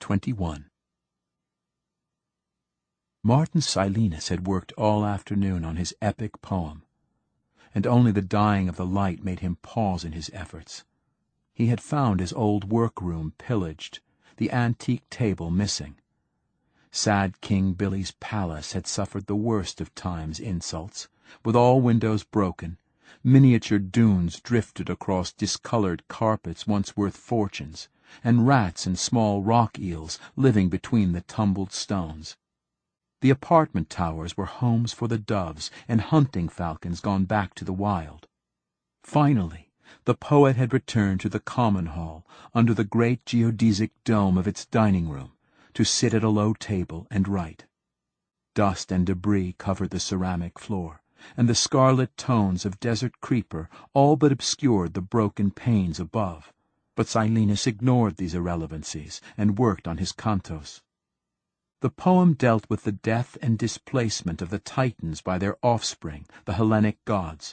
21. Martin Silenus had worked all afternoon on his epic poem, and only the dying of the light made him pause in his efforts. He had found his old workroom pillaged, the antique table missing. Sad King Billy's palace had suffered the worst of time's insults, with all windows broken, miniature dunes drifted across discolored carpets once worth fortunes, and rats and small rock eels living between the tumbled stones. The apartment towers were homes for the doves and hunting falcons gone back to the wild. Finally, the poet had returned to the common hall under the great geodesic dome of its dining room to sit at a low table and write. Dust and debris covered the ceramic floor, and the scarlet tones of desert creeper all but obscured the broken panes above. But Silenus ignored these irrelevancies and worked on his cantos. The poem dealt with the death and displacement of the Titans by their offspring, the Hellenic gods.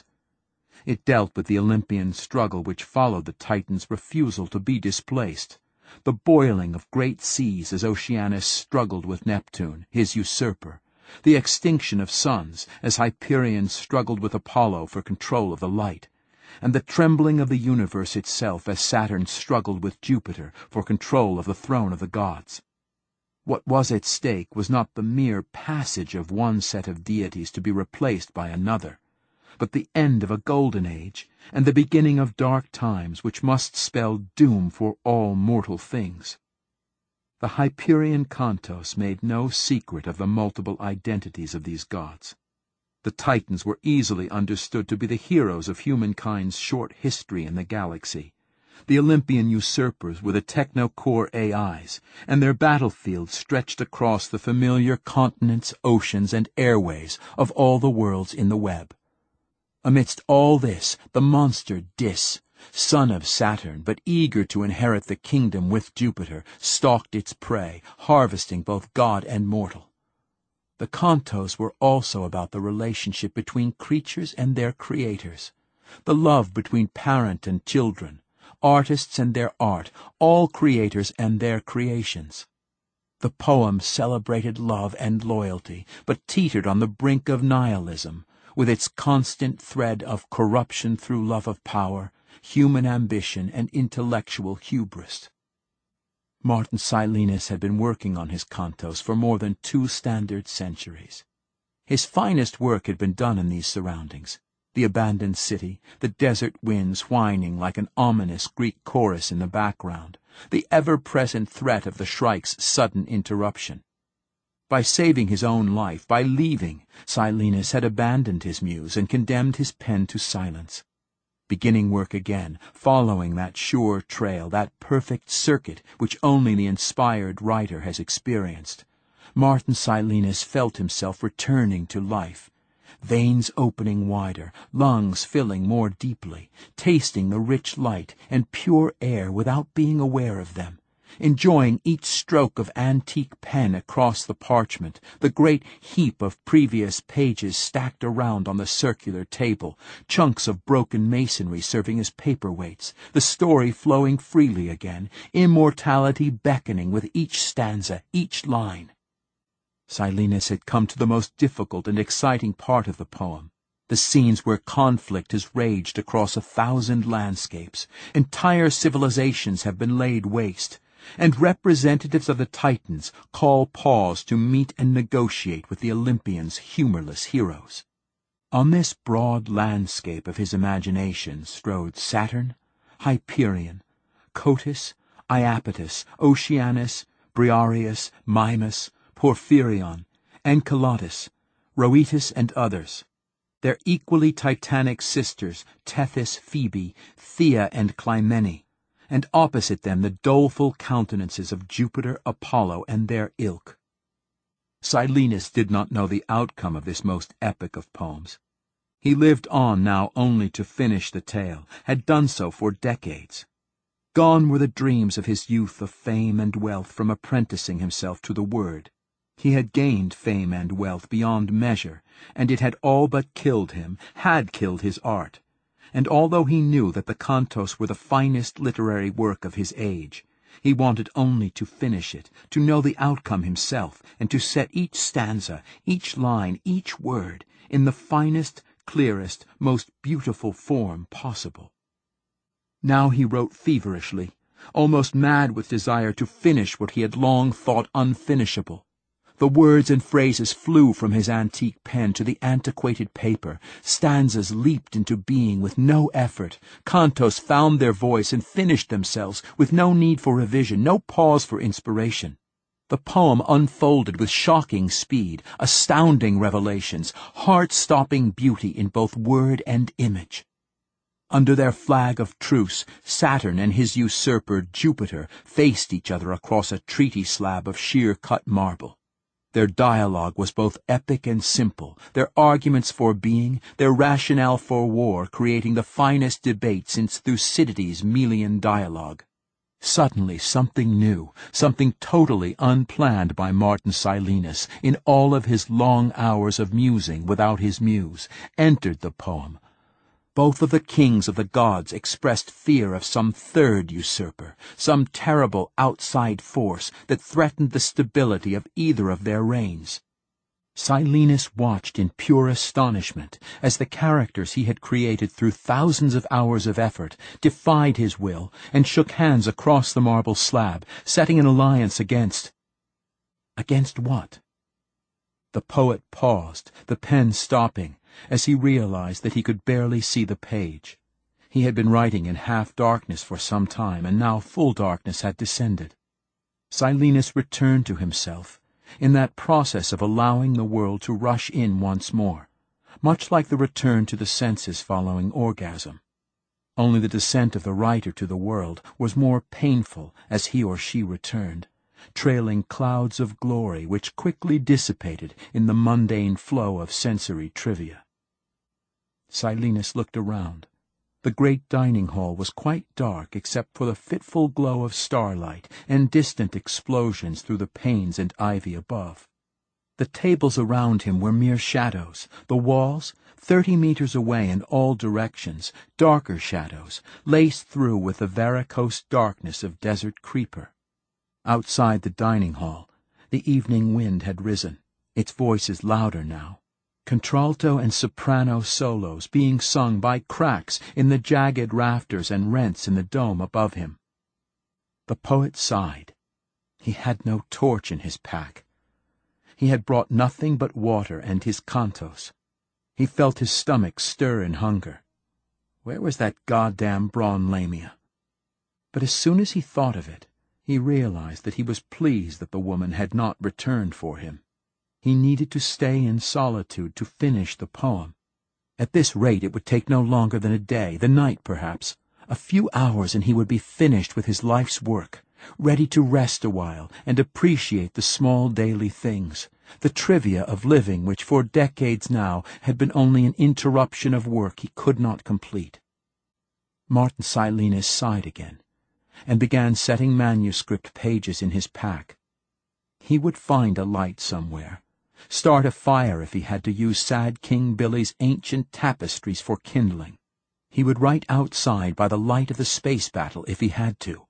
It dealt with the Olympian struggle which followed the Titans' refusal to be displaced, the boiling of great seas as Oceanus struggled with Neptune, his usurper, the extinction of suns as Hyperion struggled with Apollo for control of the light, and the trembling of the universe itself as Saturn struggled with Jupiter for control of the throne of the gods. What was at stake was not the mere passage of one set of deities to be replaced by another, but the end of a golden age and the beginning of dark times which must spell doom for all mortal things. The Hyperion cantos made no secret of the multiple identities of these gods. The Titans were easily understood to be the heroes of humankind's short history in the galaxy. The Olympian usurpers were the techno-core AIs, and their battlefields stretched across the familiar continents, oceans, and airways of all the worlds in the web. Amidst all this, the monster Dis, son of Saturn, but eager to inherit the kingdom with Jupiter, stalked its prey, harvesting both god and mortal. The cantos were also about the relationship between creatures and their creators, the love between parent and children, artists and their art, all creators and their creations. The poem celebrated love and loyalty, but teetered on the brink of nihilism, with its constant thread of corruption through love of power, human ambition, and intellectual hubris. Martin Silenus had been working on his cantos for more than 2 standard centuries. His finest work had been done in these surroundings: the abandoned city, the desert winds whining like an ominous Greek chorus in the background, the ever-present threat of the shrike's sudden interruption. By saving his own life, by leaving, Silenus had abandoned his muse and condemned his pen to silence. Beginning work again, following that sure trail, that perfect circuit which only the inspired writer has experienced, Martin Silenus felt himself returning to life, veins opening wider, lungs filling more deeply, tasting the rich light and pure air without being aware of them, enjoying each stroke of antique pen across the parchment, the great heap of previous pages stacked around on the circular table, chunks of broken masonry serving as paperweights, the story flowing freely again, immortality beckoning with each stanza, each line. Silenus had come to the most difficult and exciting part of the poem, the scenes where conflict has raged across 1,000 landscapes, entire civilizations have been laid waste, and representatives of the Titans call pause to meet and negotiate with the Olympians' humorless heroes. On this broad landscape of his imagination strode Saturn, Hyperion, Cotys, Iapetus, Oceanus, Briareus, Mimas, Porphyrion, Enceladus, Rhoetus, and others, their equally titanic sisters Tethys, Phoebe, Thea, and Clymene, and opposite them the doleful countenances of Jupiter, Apollo, and their ilk. Silenus did not know the outcome of this most epic of poems. He lived on now only to finish the tale, had done so for decades. Gone were the dreams of his youth of fame and wealth from apprenticing himself to the word. He had gained fame and wealth beyond measure, and it had all but killed him, had killed his art. And although he knew that the cantos were the finest literary work of his age, He wanted only to finish it, to know the outcome himself, and to set each stanza, each line, each word, in the finest, clearest, most beautiful form possible. Now he wrote feverishly, almost mad with desire to finish what he had long thought unfinishable. The words and phrases flew from his antique pen to the antiquated paper. Stanzas leaped into being with no effort. Cantos found their voice and finished themselves with no need for revision, no pause for inspiration. The poem unfolded with shocking speed, astounding revelations, heart-stopping beauty in both word and image. Under their flag of truce, Saturn and his usurper Jupiter faced each other across a treaty slab of sheer-cut marble. Their dialogue was both epic and simple, their arguments for being, their rationale for war creating the finest debate since Thucydides' Melian dialogue. Suddenly something new, something totally unplanned by Martin Silenus, in all of his long hours of musing without his muse, entered the poem. Both of the kings of the gods expressed fear of some third usurper, some terrible outside force that threatened the stability of either of their reigns. Silenus watched in pure astonishment as the characters he had created through thousands of hours of effort defied his will and shook hands across the marble slab, setting an alliance against what? The poet paused, the pen stopping, as he realized that he could barely see the page. He had been writing in half-darkness for some time, and now full darkness had descended. Silenus returned to himself, in that process of allowing the world to rush in once more, much like the return to the senses following orgasm. Only the descent of the writer to the world was more painful as he or she returned, trailing clouds of glory which quickly dissipated in the mundane flow of sensory trivia. Silenus looked around. The great dining hall was quite dark except for the fitful glow of starlight and distant explosions through the panes and ivy above. The tables around him were mere shadows, the walls, 30 meters away in all directions, darker shadows, laced through with the varicose darkness of desert creeper. Outside the dining hall, the evening wind had risen, its voices louder now. Contralto and soprano solos being sung by cracks in the jagged rafters and rents in the dome above him. The poet sighed. He had no torch in his pack. He had brought nothing but water and his cantos. He felt his stomach stir in hunger. Where was that goddamn Braun Lamia? But as soon as he thought of it, he realized that he was pleased that the woman had not returned for him. He needed to stay in solitude to finish the poem. At this rate it would take no longer than a day, the night perhaps. A few hours and he would be finished with his life's work, ready to rest a while and appreciate the small daily things, the trivia of living which for decades now had been only an interruption of work he could not complete. Martin Silenus sighed again, and began setting manuscript pages in his pack. He would find a light somewhere, start a fire if he had to use sad King Billy's ancient tapestries for kindling. He would write outside by the light of the space battle if he had to.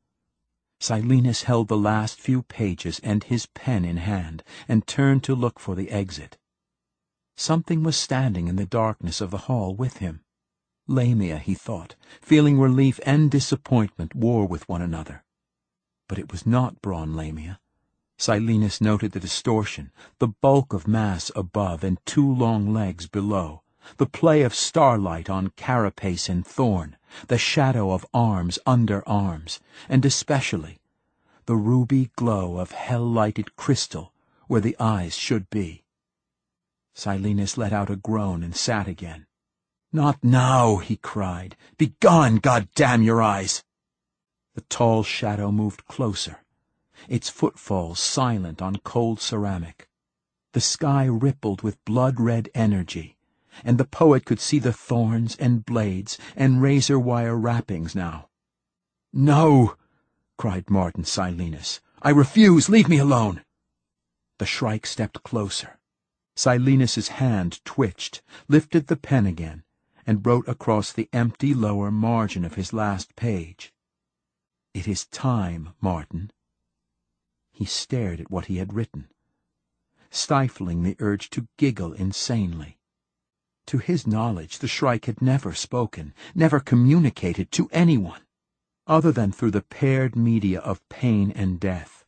Silenus held the last few pages and his pen in hand, and turned to look for the exit. Something was standing in the darkness of the hall with him. Lamia, he thought, feeling relief and disappointment war with one another. But it was not Braun Lamia. Silenus noted the distortion, the bulk of mass above and 2 long legs below, the play of starlight on carapace and thorn, the shadow of arms under arms, and especially the ruby glow of hell-lighted crystal where the eyes should be. Silenus let out a groan and sat again. "Not now," he cried. "Begone, goddamn your eyes!" The tall shadow moved closer, its footfalls silent on cold ceramic. The sky rippled with blood-red energy, and the poet could see the thorns and blades and razor-wire wrappings now. "No!" cried Martin Silenus. "I refuse! Leave me alone!" The Shrike stepped closer. Silenus's hand twitched, lifted the pen again, and wrote across the empty lower margin of his last page. "It is time, Martin." He stared at what he had written, stifling the urge to giggle insanely. To his knowledge, the Shrike had never spoken, never communicated to anyone, other than through the paired media of pain and death.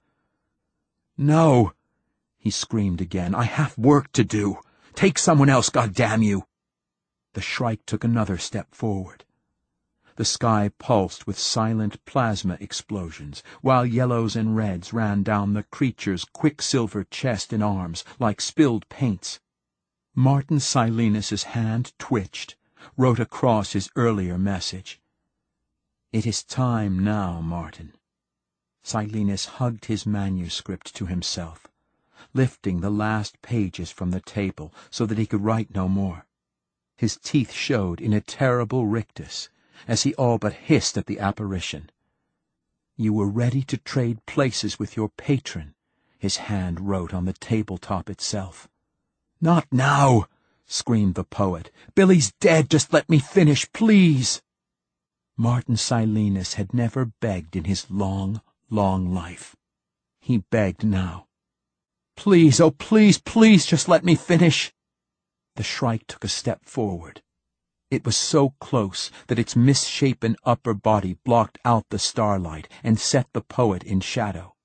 "No!" he screamed again. "I have work to do. Take someone else, goddamn you!" The Shrike took another step forward. The sky pulsed with silent plasma explosions, while yellows and reds ran down the creature's quicksilver chest and arms like spilled paints. Martin Silenus's hand twitched, wrote across his earlier message. "It is time now, Martin." Silenus hugged his manuscript to himself, lifting the last pages from the table so that he could write no more. His teeth showed in a terrible rictus as he all but hissed at the apparition. "You were ready to trade places with your patron," his hand wrote on the tabletop itself. "Not now!" screamed the poet. "Billy's dead. Just let me finish, please." Martin Silenus had never begged in his long, long life. He begged now. "Please, oh please, please, just let me finish." The Shrike took a step forward. It was so close that its misshapen upper body blocked out the starlight and set the poet in shadow.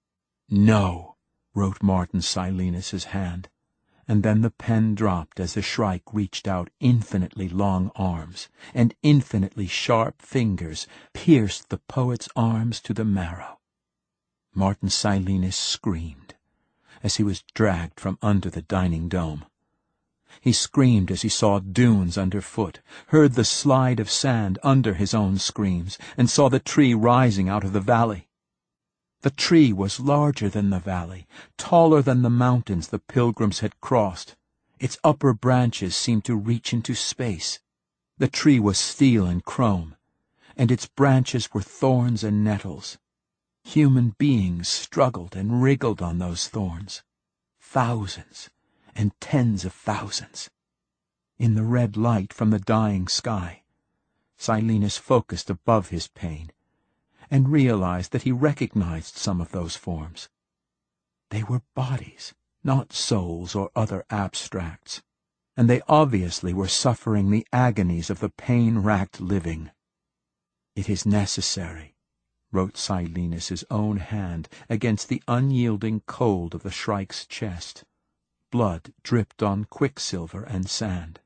"No," wrote Martin Silenus's hand, and then the pen dropped as the Shrike reached out infinitely long arms, and infinitely sharp fingers pierced the poet's arms to the marrow. Martin Silenus screamed as he was dragged from under the dining dome. He screamed as he saw dunes underfoot, heard the slide of sand under his own screams, and saw the tree rising out of the valley. The tree was larger than the valley, taller than the mountains the pilgrims had crossed. Its upper branches seemed to reach into space. The tree was steel and chrome, and its branches were thorns and nettles. Human beings struggled and wriggled on those thorns. Thousands and tens of thousands. In the red light from the dying sky, Silenus focused above his pain and realized that he recognized some of those forms. They were bodies, not souls or other abstracts, and they obviously were suffering the agonies of the pain-racked living. "It is necessary," wrote Silenus's own hand against the unyielding cold of the Shrike's chest. Blood dripped on quicksilver and sand.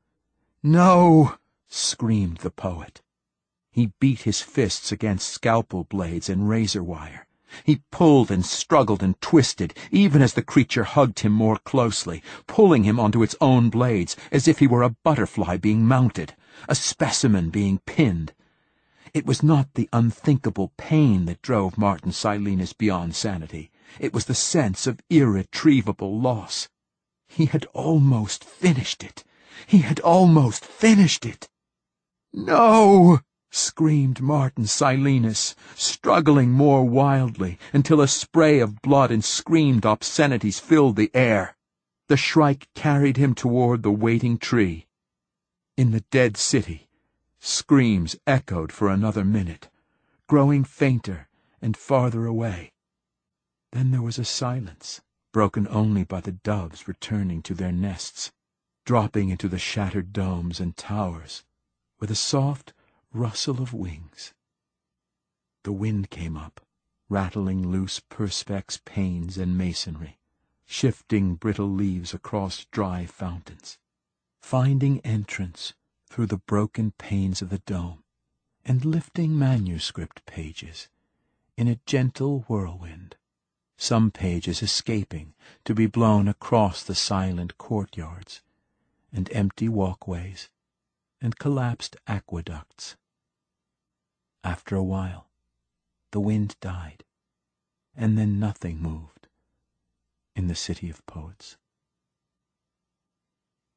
"No!" screamed the poet. He beat his fists against scalpel blades and razor wire. He pulled and struggled and twisted, even as the creature hugged him more closely, pulling him onto its own blades as if he were a butterfly being mounted, a specimen being pinned. It was not the unthinkable pain that drove Martin Silenus beyond sanity. It was the sense of irretrievable loss. He had almost finished it. He had almost finished it. "No!" screamed Martin Silenus, struggling more wildly until a spray of blood and screamed obscenities filled the air. The Shrike carried him toward the waiting tree. In the dead city, screams echoed for another minute, growing fainter and farther away. Then there was a silence, broken only by the doves returning to their nests, dropping into the shattered domes and towers, with a soft rustle of wings. The wind came up, rattling loose perspex panes and masonry, shifting brittle leaves across dry fountains, finding entrance through the broken panes of the dome, and lifting manuscript pages in a gentle whirlwind, some pages escaping to be blown across the silent courtyards and empty walkways and collapsed aqueducts. After a while, the wind died, and then nothing moved in the city of poets.